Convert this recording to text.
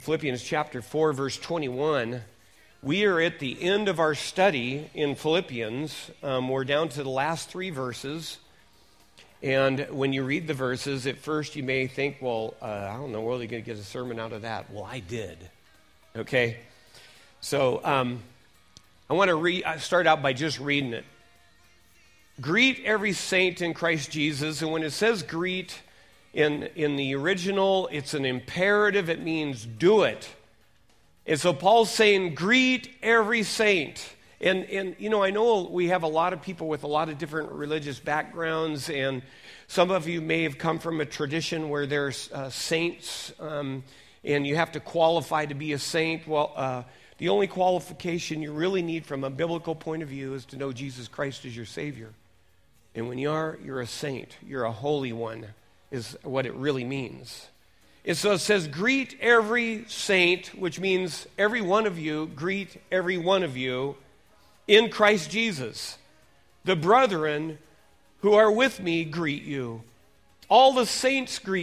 Philippians chapter 4, verse 21. We are at the end of our study in Philippians. We're down to the last three verses. And when you read the verses, at first you may think, well, I don't know, where are they going to get a sermon out of that? Well, I did. Okay? So I want to start out by just reading it. Greet every saint in Christ Jesus. And when it says greet, in the original, it's an imperative. It means do it. And so Paul's saying, greet every saint. And you know, I know we have a lot of people with a lot of different religious backgrounds, and some of you may have come from a tradition where there's saints, and you have to qualify to be a saint. Well, the only qualification you really need from a biblical point of view is to know Jesus Christ as your Savior. And when you're a saint, you're a holy one, is what it really means. And so it says, greet every saint, which means every one of you, greet every one of you in Christ Jesus. The brethren who are with me greet you. All the saints greet